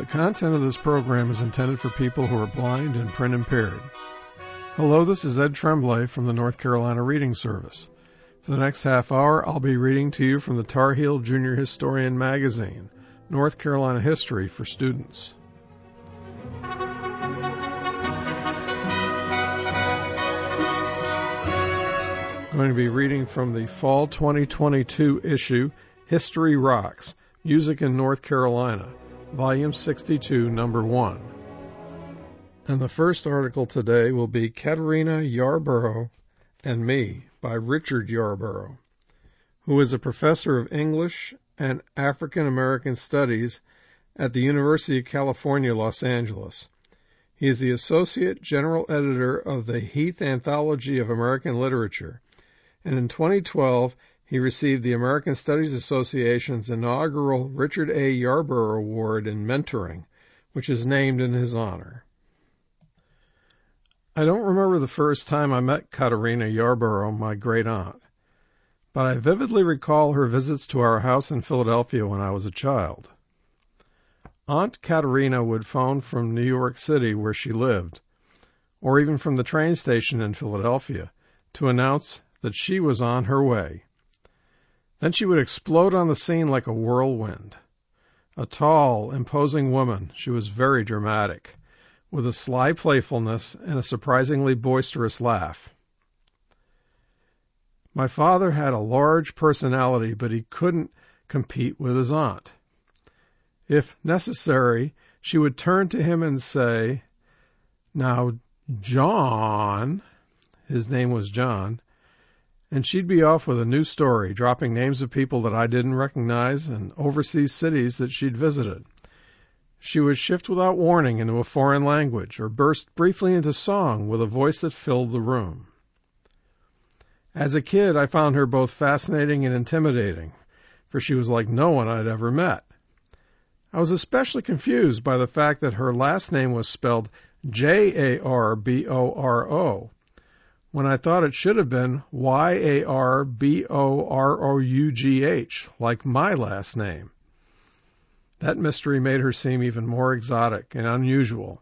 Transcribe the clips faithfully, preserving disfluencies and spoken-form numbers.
The content of this program is intended for people who are blind and print impaired. Hello, this is Ed Tremblay from the North Carolina Reading Service. For the next half hour, I'll be reading to you from the Tar Heel Junior Historian magazine, North Carolina History for Students. I'm going to be reading from the Fall twenty twenty-two issue, History Rocks, Music in North Carolina, Volume sixty-two, Number one. And the first article today will be Katerina Yarborough and Me by Richard Yarborough, who is a professor of English and African American Studies at the University of California, Los Angeles. He is the Associate General Editor of the Heath Anthology of American Literature, and in twenty twelve he received the American Studies Association's inaugural Richard A. Yarborough Award in Mentoring, which is named in his honor. I don't remember the first time I met Katerina Yarborough, my great-aunt, but I vividly recall her visits to our house in Philadelphia when I was a child. Aunt Katerina would phone from New York City, where she lived, or even from the train station in Philadelphia, to announce that she was on her way. Then she would explode on the scene like a whirlwind. A tall, imposing woman, she was very dramatic, with a sly playfulness and a surprisingly boisterous laugh. My father had a large personality, but he couldn't compete with his aunt. If necessary, she would turn to him and say, "Now, John," his name was John, and she'd be off with a new story, dropping names of people that I didn't recognize and overseas cities that she'd visited. She would shift without warning into a foreign language or burst briefly into song with a voice that filled the room. As a kid, I found her both fascinating and intimidating, for she was like no one I'd ever met. I was especially confused by the fact that her last name was spelled J A R B O R O, when I thought it should have been Y A R B O R O U G H, like my last name. That mystery made her seem even more exotic and unusual.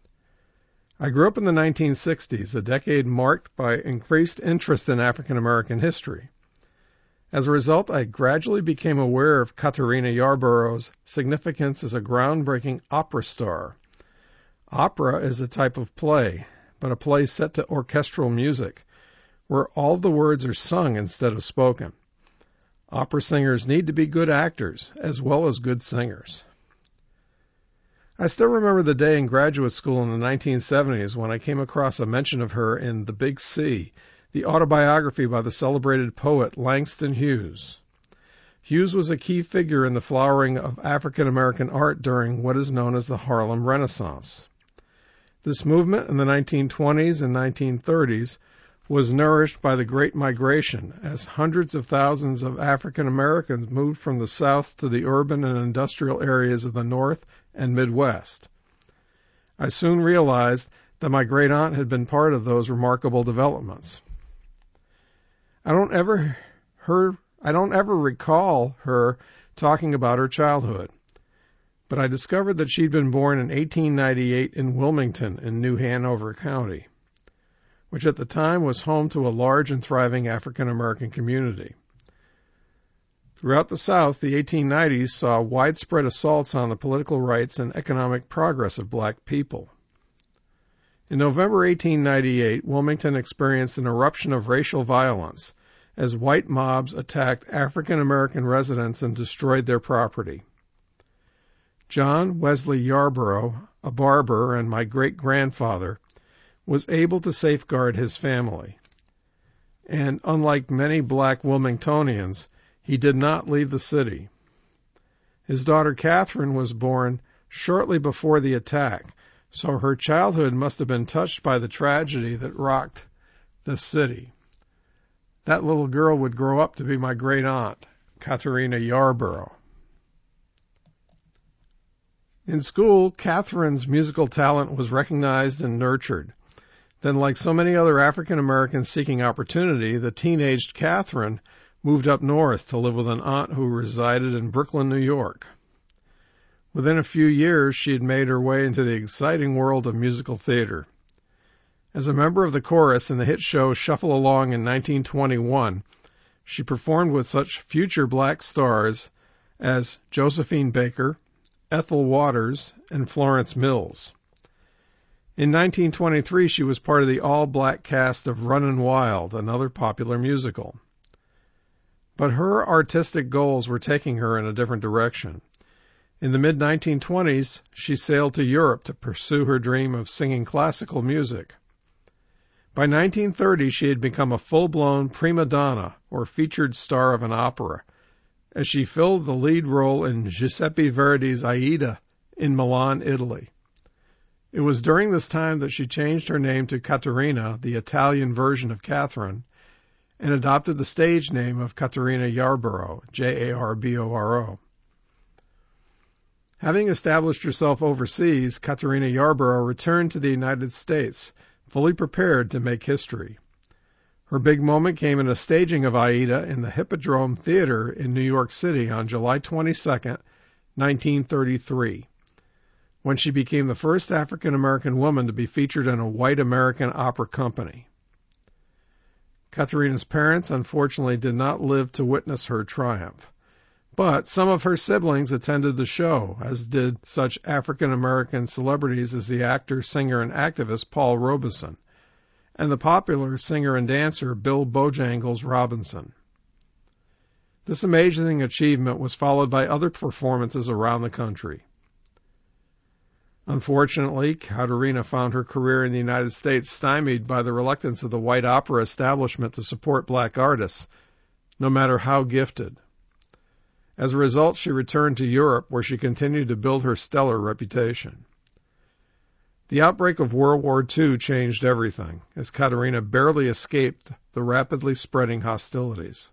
I grew up in the nineteen sixties, a decade marked by increased interest in African American history. As a result, I gradually became aware of Katerina Yarborough's significance as a groundbreaking opera star. Opera is a type of play, but a play set to orchestral music, where all the words are sung instead of spoken. Opera singers need to be good actors, as well as good singers. I still remember the day in graduate school in the nineteen seventies when I came across a mention of her in The Big C, the autobiography by the celebrated poet Langston Hughes. Hughes was a key figure in the flowering of African American art during what is known as the Harlem Renaissance. This movement in the nineteen twenties and nineteen thirties was nourished by the Great Migration, as hundreds of thousands of African Americans moved from the South to the urban and industrial areas of the North and Midwest. I soon realized that my great-aunt had been part of those remarkable developments. I don't ever her I don't ever recall her talking about her childhood, but I discovered that she'd been born in eighteen ninety-eight in Wilmington in New Hanover County, which at the time was home to a large and thriving African American community. Throughout the South, the eighteen nineties saw widespread assaults on the political rights and economic progress of black people. In November eighteen ninety-eight, Wilmington experienced an eruption of racial violence as white mobs attacked African American residents and destroyed their property. John Wesley Yarborough, a barber and my great-grandfather, was able to safeguard his family. And unlike many black Wilmingtonians, he did not leave the city. His daughter Catherine was born shortly before the attack, so her childhood must have been touched by the tragedy that rocked the city. That little girl would grow up to be my great-aunt, Katerina Yarborough. In school, Catherine's musical talent was recognized and nurtured. Then, like so many other African Americans seeking opportunity, the teenaged Catherine moved up north to live with an aunt who resided in Brooklyn, New York. Within a few years, she had made her way into the exciting world of musical theater. As a member of the chorus in the hit show Shuffle Along in nineteen twenty-one, she performed with such future black stars as Josephine Baker, Ethel Waters, and Florence Mills. In nineteen twenty-three, she was part of the all-black cast of Runnin' Wild, another popular musical. But her artistic goals were taking her in a different direction. In the mid nineteen twenties, she sailed to Europe to pursue her dream of singing classical music. By nineteen thirty, she had become a full-blown prima donna, or featured star of an opera, as she filled the lead role in Giuseppe Verdi's Aida in Milan, Italy. It was during this time that she changed her name to Caterina, the Italian version of Catherine, and adopted the stage name of Caterina Yarborough, J A R B O R O. Having established herself overseas, Caterina Yarborough returned to the United States, fully prepared to make history. Her big moment came in a staging of Aida in the Hippodrome Theater in New York City on July twenty-second, nineteen thirty-three, when she became the first African-American woman to be featured in a white American opera company. Caterina's parents, unfortunately, did not live to witness her triumph. But some of her siblings attended the show, as did such African-American celebrities as the actor, singer, and activist Paul Robeson, and the popular singer and dancer Bill Bojangles Robinson. This amazing achievement was followed by other performances around the country. Unfortunately, Caterina found her career in the United States stymied by the reluctance of the white opera establishment to support black artists, no matter how gifted. As a result, she returned to Europe, where she continued to build her stellar reputation. The outbreak of World War Two changed everything, as Caterina barely escaped the rapidly spreading hostilities.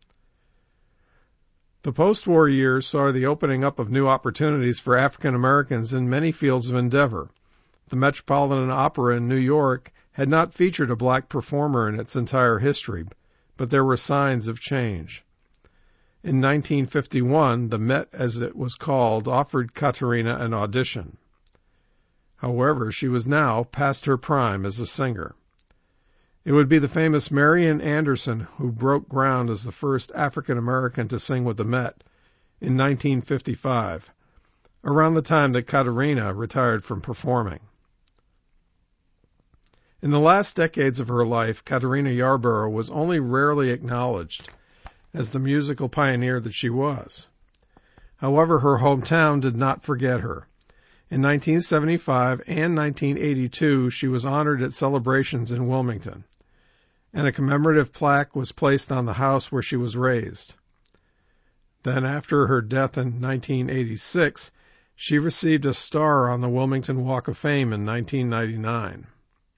The post-war years saw the opening up of new opportunities for African Americans in many fields of endeavor. The Metropolitan Opera in New York had not featured a black performer in its entire history, but there were signs of change. In nineteen fifty-one, the Met, as it was called, offered Caterina an audition. However, she was now past her prime as a singer. It would be the famous Marian Anderson who broke ground as the first African-American to sing with the Met in nineteen fifty-five, around the time that Caterina retired from performing. In the last decades of her life, Caterina Yarborough was only rarely acknowledged as the musical pioneer that she was. However, her hometown did not forget her. In nineteen seventy-five and nineteen eighty-two, she was honored at celebrations in Wilmington, and a commemorative plaque was placed on the house where she was raised. Then, after her death in nineteen eighty-six, she received a star on the Wilmington Walk of Fame in nineteen ninety-nine.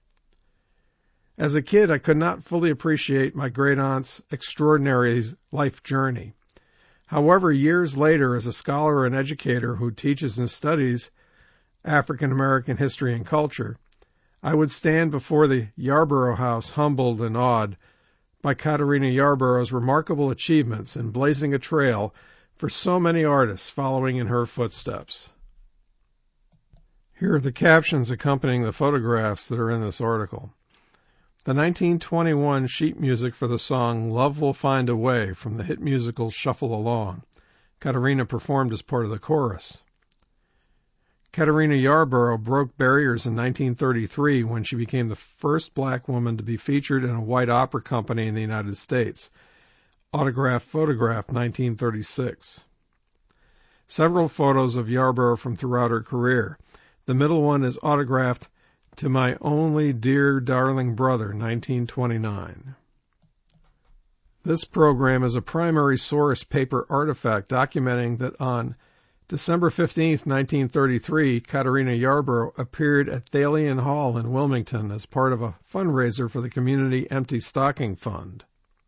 As a kid, I could not fully appreciate my great-aunt's extraordinary life journey. However, years later, as a scholar and educator who teaches and studies African American history and culture, I would stand before the Yarborough House humbled and awed by Caterina Yarborough's remarkable achievements in blazing a trail for so many artists following in her footsteps. Here are the captions accompanying the photographs that are in this article. The nineteen twenty-one sheet music for the song Love Will Find a Way from the hit musical Shuffle Along. Caterina performed as part of the chorus. Caterina Yarborough broke barriers in nineteen thirty-three when she became the first black woman to be featured in a white opera company in the United States. Autograph Photograph, nineteen thirty-six. Several photos of Yarborough from throughout her career. The middle one is autographed To My Only Dear Darling Brother, nineteen twenty-nine. This program is a primary source paper artifact documenting that on December fifteenth, nineteen thirty-three, Caterina Yarborough appeared at Thalian Hall in Wilmington as part of a fundraiser for the Community Empty Stocking Fund.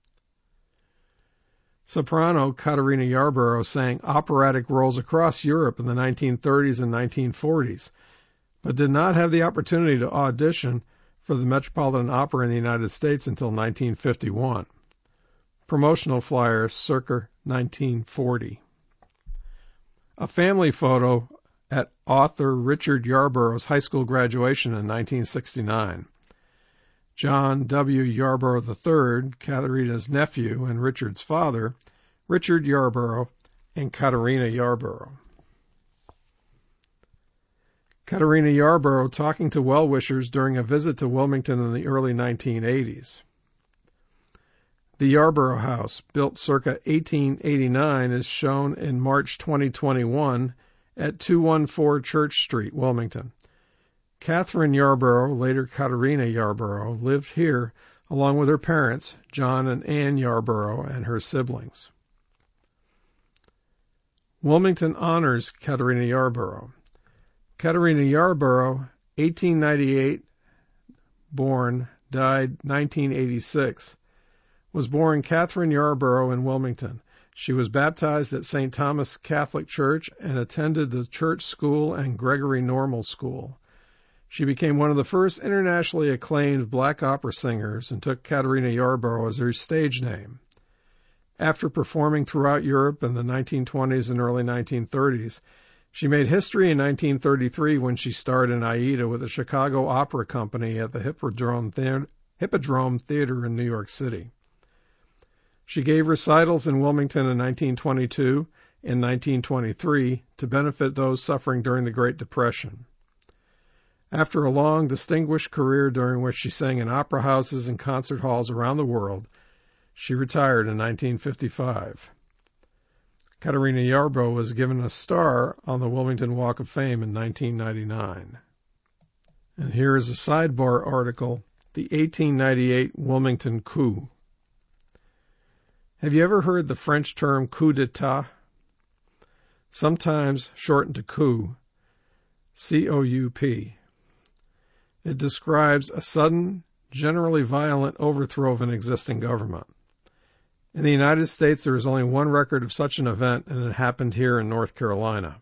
Soprano Caterina Yarborough sang operatic roles across Europe in the nineteen thirties and nineteen forties, but did not have the opportunity to audition for the Metropolitan Opera in the United States until nineteen fifty-one. Promotional flyers circa nineteen forty. A family photo at author Richard Yarborough's high school graduation in nineteen sixty-nine. John W. Yarborough the third, Katharina's nephew and Richard's father, Richard Yarborough, and Katarina Yarborough. Katarina Yarborough talking to well-wishers during a visit to Wilmington in the early nineteen eighties. The Yarborough House, built circa eighteen eighty-nine, is shown in March twenty twenty-one at two fourteen Church Street, Wilmington. Catherine Yarborough, later Katarina Yarborough, lived here along with her parents, John and Anne Yarborough, and her siblings. Wilmington honors Katarina Yarborough. Katarina Yarborough, eighteen ninety-eight born, died nineteen eighty-six, was born Catherine Yarborough in Wilmington. She was baptized at Saint Thomas Catholic Church and attended the church school and Gregory Normal School. She became one of the first internationally acclaimed black opera singers and took Katarina Yarborough as her stage name. After performing throughout Europe in the nineteen twenties and early nineteen thirties, she made history in nineteen thirty-three when she starred in Aida with the Chicago Opera Company at the Hippodrome, the- Hippodrome Theater in New York City. She gave recitals in Wilmington in nineteen twenty-two and nineteen twenty-three to benefit those suffering during the Great Depression. After a long, distinguished career during which she sang in opera houses and concert halls around the world, she retired in nineteen fifty-five. Katarina Yarborough was given a star on the Wilmington Walk of Fame in nineteen ninety-nine. And here is a sidebar article, the eighteen ninety-eight Wilmington coup. Have you ever heard the French term coup d'etat? Sometimes shortened to coup, C O U P. It describes a sudden, generally violent overthrow of an existing government. In the United States, there is only one record of such an event, and it happened here in North Carolina.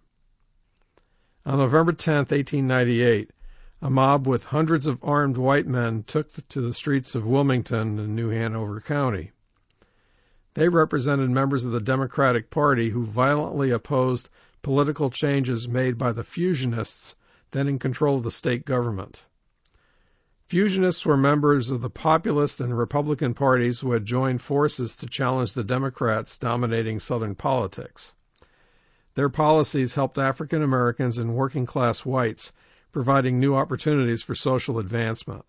On November tenth, eighteen ninety-eight, a mob with hundreds of armed white men took to the streets of Wilmington in New Hanover County. They represented members of the Democratic Party who violently opposed political changes made by the Fusionists, then in control of the state government. Fusionists were members of the populist and Republican parties who had joined forces to challenge the Democrats dominating Southern politics. Their policies helped African Americans and working-class whites, providing new opportunities for social advancement.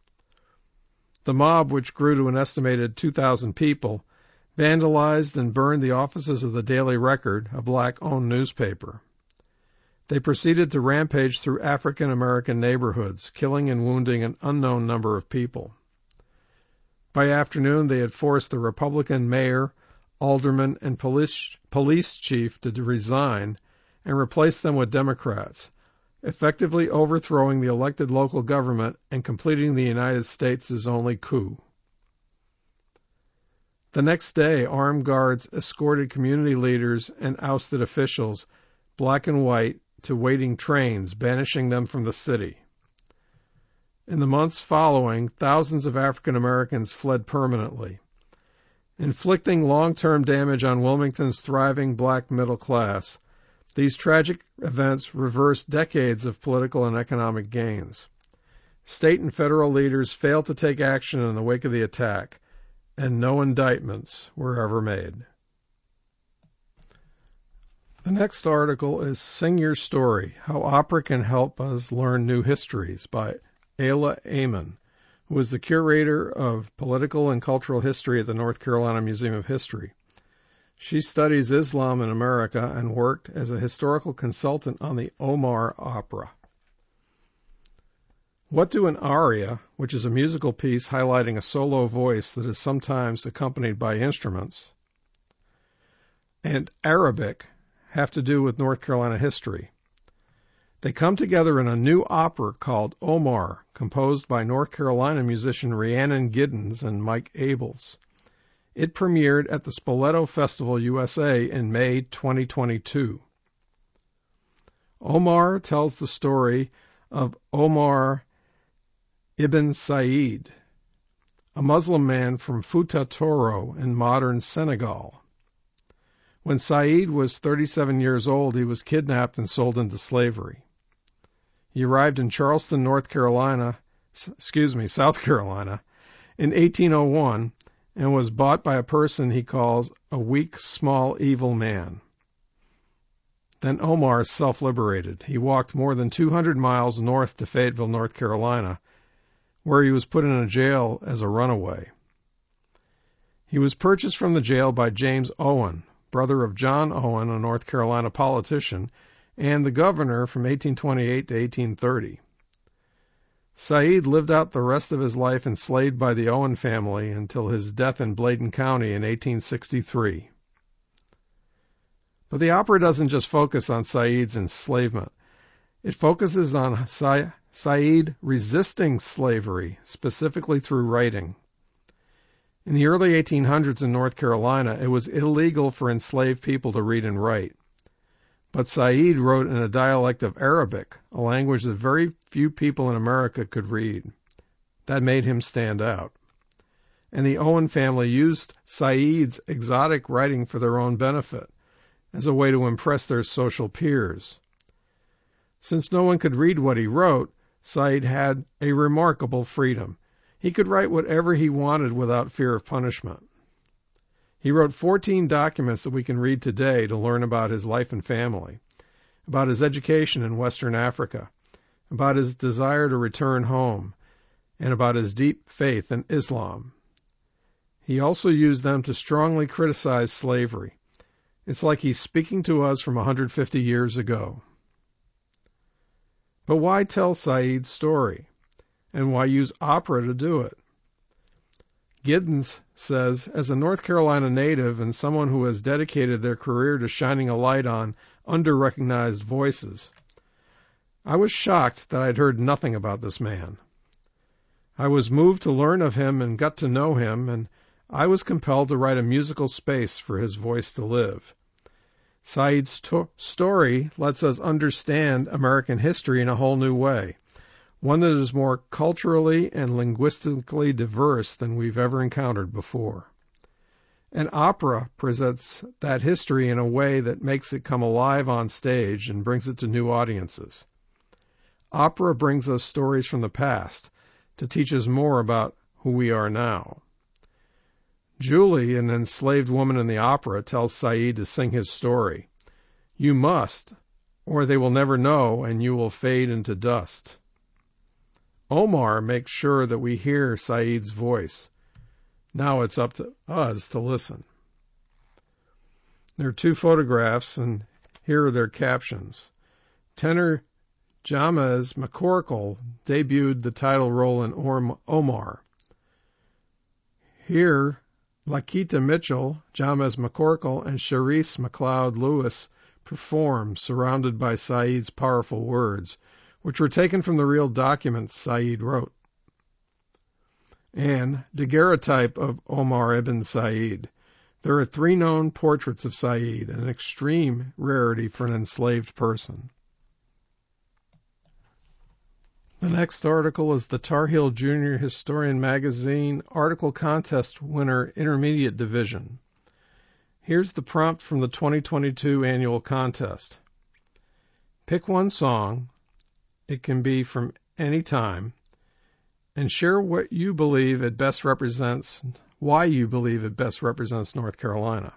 The mob, which grew to an estimated two thousand people, vandalized and burned the offices of the Daily Record, a black-owned newspaper. They proceeded to rampage through African American neighborhoods, killing and wounding an unknown number of people. By afternoon, they had forced the Republican mayor, alderman, and police, police chief to resign and replace them with Democrats, effectively overthrowing the elected local government and completing the United States' only coup. The next day, armed guards escorted community leaders and ousted officials, black and white, to waiting trains, banishing them from the city. In the months following, thousands of African Americans fled permanently, inflicting long-term damage on Wilmington's thriving black middle class. These tragic events reversed decades of political and economic gains. State and federal leaders failed to take action in the wake of the attack, and no indictments were ever made. The next article is Sing Your Story, How Opera Can Help Us Learn New Histories by Ayla Amon, who is the curator of political and cultural history at the North Carolina Museum of History. She studies Islam in America and worked as a historical consultant on the Omar opera. What do an aria, which is a musical piece highlighting a solo voice that is sometimes accompanied by instruments, and Arabic, have to do with North Carolina history? They come together in a new opera called Omar, composed by North Carolina musician Rhiannon Giddens and Mike Abels. It premiered at the Spoleto Festival U S A in May twenty twenty-two. Omar tells the story of Omar ibn Said, a Muslim man from Fouta Toro in modern Senegal. When Said was thirty-seven years old, he was kidnapped and sold into slavery. He arrived in Charleston, North Carolina, excuse me, South Carolina, in eighteen oh one and was bought by a person he calls a weak, small, evil man. Then Omar self-liberated. He walked more than two hundred miles north to Fayetteville, North Carolina, where he was put in a jail as a runaway. He was purchased from the jail by James Owen, brother of John Owen, a North Carolina politician, and the governor from eighteen twenty-eight to eighteen thirty. Said lived out the rest of his life enslaved by the Owen family until his death in Bladen County in eighteen sixty-three. But the opera doesn't just focus on Said's enslavement. It focuses on Sa- Said resisting slavery, specifically through writing. In the early eighteen hundreds in North Carolina, it was illegal for enslaved people to read and write. But Said wrote in a dialect of Arabic, a language that very few people in America could read. That made him stand out. And the Owen family used Said's exotic writing for their own benefit, as a way to impress their social peers. Since no one could read what he wrote, Said had a remarkable freedom. He could write whatever he wanted without fear of punishment. He wrote fourteen documents that we can read today to learn about his life and family, about his education in Western Africa, about his desire to return home, and about his deep faith in Islam. He also used them to strongly criticize slavery. It's like he's speaking to us from one hundred fifty years ago. But why tell Said's story? And why use opera to do it? Giddens says, as a North Carolina native and someone who has dedicated their career to shining a light on under-recognized voices, I was shocked that I'd heard nothing about this man. I was moved to learn of him and got to know him, and I was compelled to write a musical space for his voice to live. Said's to- story lets us understand American history in a whole new way, one that is more culturally and linguistically diverse than we've ever encountered before. And opera presents that history in a way that makes it come alive on stage and brings it to new audiences. Opera brings us stories from the past to teach us more about who we are now. Julie, an enslaved woman in the opera, tells Said to sing his story. You must, or they will never know, and you will fade into dust. Omar makes sure that we hear Said's voice. Now it's up to us to listen. There are two photographs, and here are their captions. Tenor James McCorkle debuted the title role in Orm- Omar. Here, Lakita Mitchell, James McCorkle, and Charisse McLeod Lewis perform, surrounded by Said's powerful words, which were taken from the real documents Said wrote. And daguerreotype of Omar ibn Said. There are three known portraits of Said, an extreme rarity for an enslaved person. The next article is the Tar Heel Junior Historian Magazine Article Contest Winner Intermediate Division. Here's the prompt from the twenty twenty-two annual contest. Pick one song, it can be from any time, and share what you believe it best represents, why you believe it best represents North Carolina.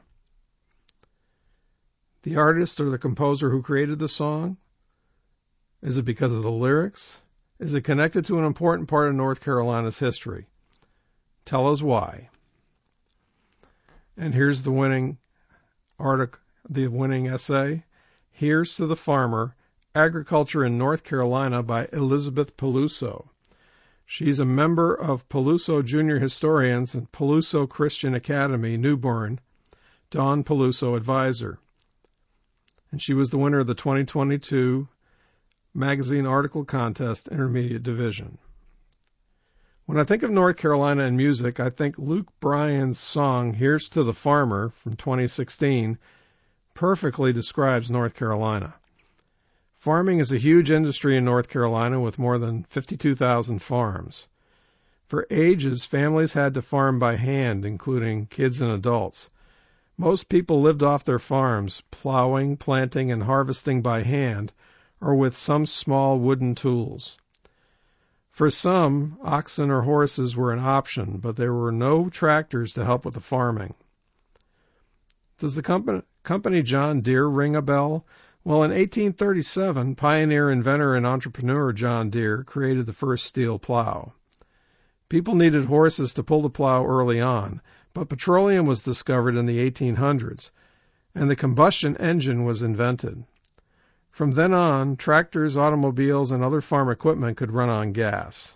The artist or the composer who created the song? Is it because of the lyrics? Is it connected to an important part of North Carolina's history? Tell us why. And here's the winning article, the winning essay. Here's to the Farmer, Agriculture in North Carolina by Elizabeth Peluso. She's a member of Peluso Junior Historians and Peluso Christian Academy, New Bern, Dawn Peluso Advisor. And she was the winner of the twenty twenty-two Magazine Article Contest Intermediate Division. When I think of North Carolina and music, I think Luke Bryan's song, Here's to the Farmer, from twenty sixteen, perfectly describes North Carolina. Farming is a huge industry in North Carolina with more than fifty-two thousand farms. For ages, families had to farm by hand, including kids and adults. Most people lived off their farms, plowing, planting, and harvesting by hand, or with some small wooden tools. For some, oxen or horses were an option, but there were no tractors to help with the farming. Does the company, company John Deere ring a bell? Well, in eighteen thirty-seven, pioneer, inventor, and entrepreneur John Deere created the first steel plow. People needed horses to pull the plow early on, but petroleum was discovered in the eighteen hundreds, and the combustion engine was invented. From then on, tractors, automobiles, and other farm equipment could run on gas.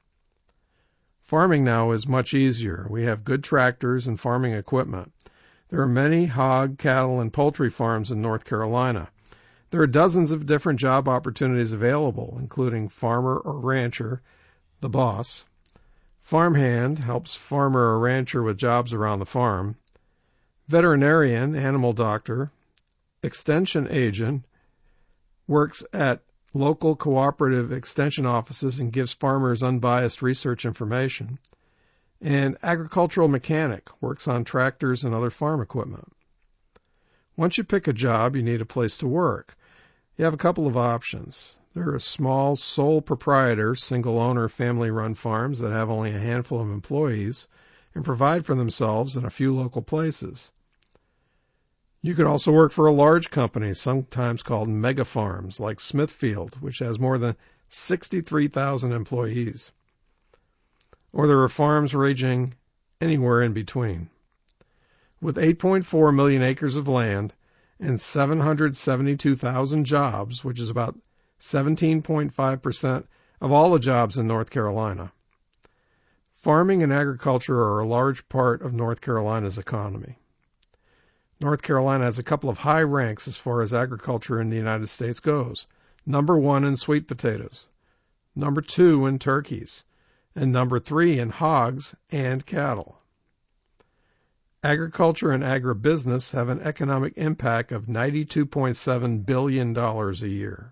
Farming now is much easier. We have good tractors and farming equipment. There are many hog, cattle, and poultry farms in North Carolina. There are dozens of different job opportunities available, including farmer or rancher, the boss. Farmhand helps farmer or rancher with jobs around the farm. Veterinarian, animal doctor. Extension agent works at local cooperative extension offices and gives farmers unbiased research information. And agricultural mechanic works on tractors and other farm equipment. Once you pick a job, you need a place to work. You have a couple of options. There are small, sole proprietor, single-owner, family-run farms that have only a handful of employees and provide for themselves in a few local places. You could also work for a large company, sometimes called mega farms, like Smithfield, which has more than sixty-three thousand employees. Or there are farms ranging anywhere in between. With eight point four million acres of land and seven hundred seventy-two thousand jobs, which is about seventeen point five percent of all the jobs in North Carolina. Farming and agriculture are a large part of North Carolina's economy. North Carolina has a couple of high ranks as far as agriculture in the United States goes. Number one in sweet potatoes, number two in turkeys, and number three in hogs and cattle. Agriculture and agribusiness have an economic impact of ninety-two point seven billion dollars a year.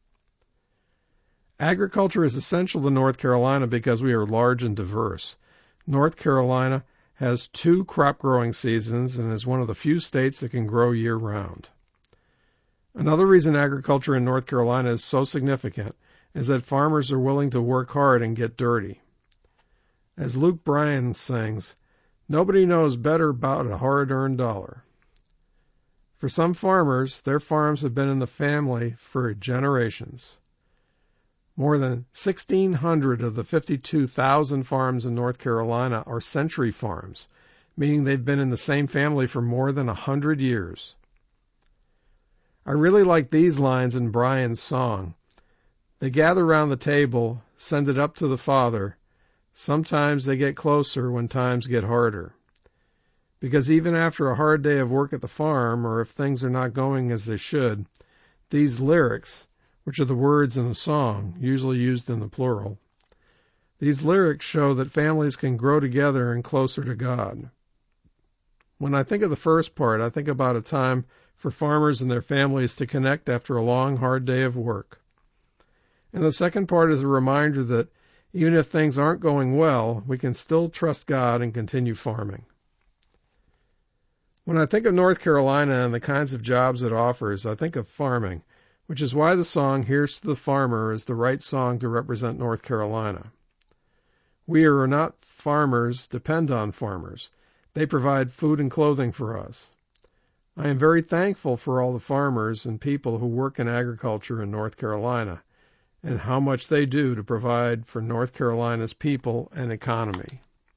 Agriculture is essential to North Carolina because we are large and diverse. North Carolina has two crop growing seasons and is one of the few states that can grow year-round. Another reason agriculture in North Carolina is so significant is that farmers are willing to work hard and get dirty. As Luke Bryan sings, nobody knows better about a hard-earned dollar. For some farmers, their farms have been in the family for generations. More than sixteen hundred of the fifty-two thousand farms in North Carolina are century farms, meaning they've been in the same family for more than a hundred years. I really like these lines in Brian's song. They gather round the table, send it up to the Father. Sometimes they get closer when times get harder. Because even after a hard day of work at the farm, or if things are not going as they should, these lyrics, which are the words in the song, usually used in the plural. These lyrics show that families can grow together and closer to God. When I think of the first part, I think about a time for farmers and their families to connect after a long, hard day of work. And the second part is a reminder that even if things aren't going well, we can still trust God and continue farming. When I think of North Carolina and the kinds of jobs it offers, I think of farming, which is why the song Here's to the Farmer is the right song to represent North Carolina. We are not farmers, depend on farmers. They provide food and clothing for us. I am very thankful for all the farmers and people who work in agriculture in North Carolina and how much they do to provide for North Carolina's people and economy.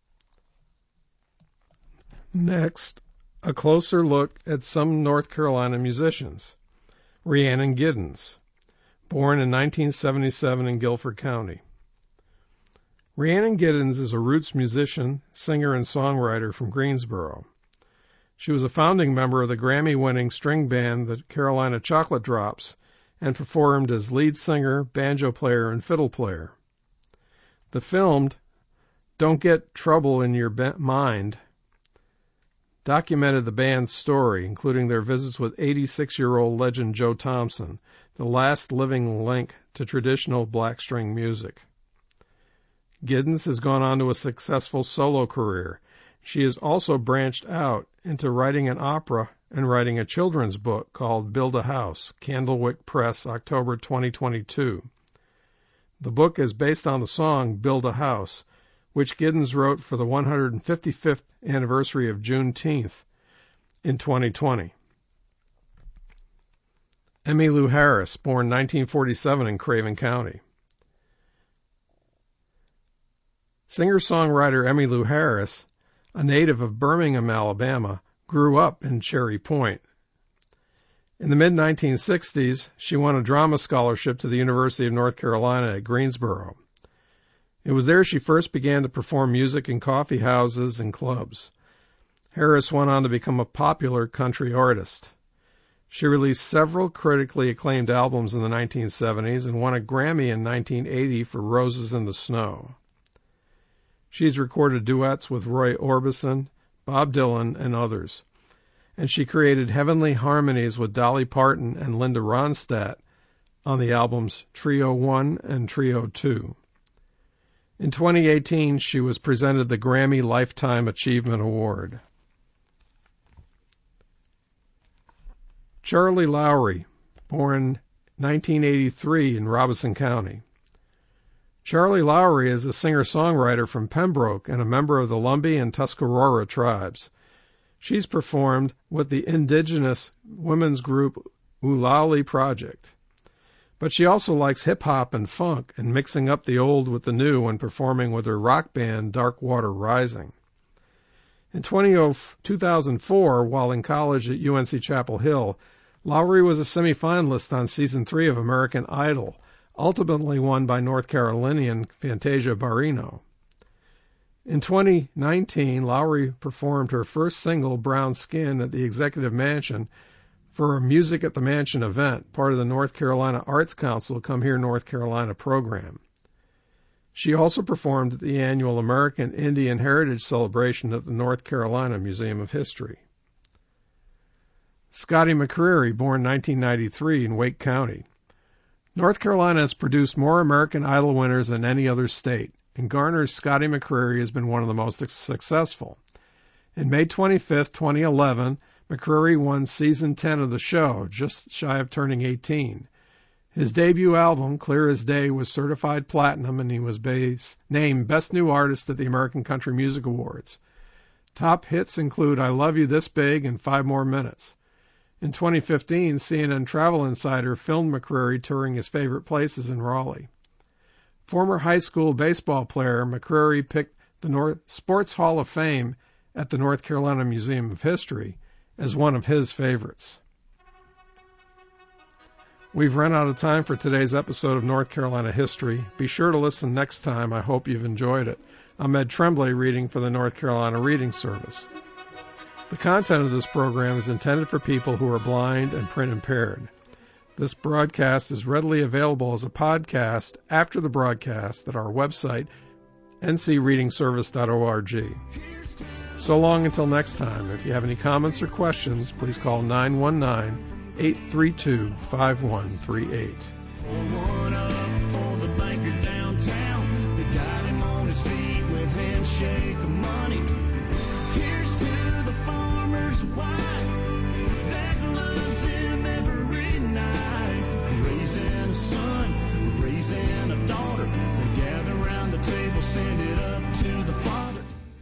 Next, a closer look at some North Carolina musicians. Rhiannon Giddens, born in nineteen seventy-seven in Guilford County. Rhiannon Giddens is a roots musician, singer, and songwriter from Greensboro. She was a founding member of the Grammy-winning string band the Carolina Chocolate Drops and performed as lead singer, banjo player, and fiddle player. The filmed Don't Get Trouble in Your Be- Mind documented the band's story, including their visits with eighty-six-year-old legend Joe Thompson, the last living link to traditional black string music. Giddens has gone on to a successful solo career. She has also branched out into writing an opera and writing a children's book called Build a House, Candlewick Press, October twenty twenty-two. The book is based on the song Build a House, which Giddens wrote for the one hundred fifty-fifth anniversary of Juneteenth in twenty twenty. Emmylou Harris, born nineteen forty-seven in Craven County. Singer-songwriter Emmylou Harris, a native of Birmingham, Alabama, grew up in Cherry Point. In the mid nineteen sixties, she won a drama scholarship to the University of North Carolina at Greensboro. It was there she first began to perform music in coffee houses and clubs. Harris went on to become a popular country artist. She released several critically acclaimed albums in the nineteen seventies and won a Grammy in nineteen eighty for Roses in the Snow. She's recorded duets with Roy Orbison, Bob Dylan, and others. And she created heavenly harmonies with Dolly Parton and Linda Ronstadt on the albums Trio one and Trio two. In twenty eighteen, she was presented the Grammy Lifetime Achievement Award. Charlie Lowry, born nineteen eighty-three in Robeson County. Charlie Lowry is a singer-songwriter from Pembroke and a member of the Lumbee and Tuscarora tribes. She's performed with the indigenous women's group Oolali Project. But she also likes hip-hop and funk and mixing up the old with the new when performing with her rock band Darkwater Rising. In two thousand four, while in college at U N C Chapel Hill, Lowry was a semifinalist on Season three of American Idol, ultimately won by North Carolinian Fantasia Barrino. In twenty nineteen, Lowry performed her first single, Brown Skin, at the Executive Mansion for a Music at the Mansion event, part of the North Carolina Arts Council Come Here North Carolina program. She also performed at the annual American Indian Heritage Celebration at the North Carolina Museum of History. Scotty McCreery, born nineteen ninety-three in Wake County. North Carolina has produced more American Idol winners than any other state, and Garner's Scotty McCreery has been one of the most successful. In May twenty-fifth, twenty eleven, McCreery won Season ten of the show, just shy of turning eighteen. His debut album, Clear as Day, was certified platinum, and he was base, named Best New Artist at the American Country Music Awards. Top hits include I Love You This Big and Five More Minutes. In twenty fifteen, C N N Travel Insider filmed McCreery touring his favorite places in Raleigh. Former high school baseball player, McCreery picked the North Sports Hall of Fame at the North Carolina Museum of History as one of his favorites. We've run out of time for today's episode of North Carolina History. Be sure to listen next time. I hope you've enjoyed it. I'm Ed Tremblay, reading for the North Carolina Reading Service. The content of this program is intended for people who are blind and print impaired. This broadcast is readily available as a podcast after the broadcast at our website, n c reading service dot org. So long until next time. If you have any comments or questions, please call nine one nine, eight three two, five one three eight. One up for the banker downtown. They got him on his feet with handshake of money.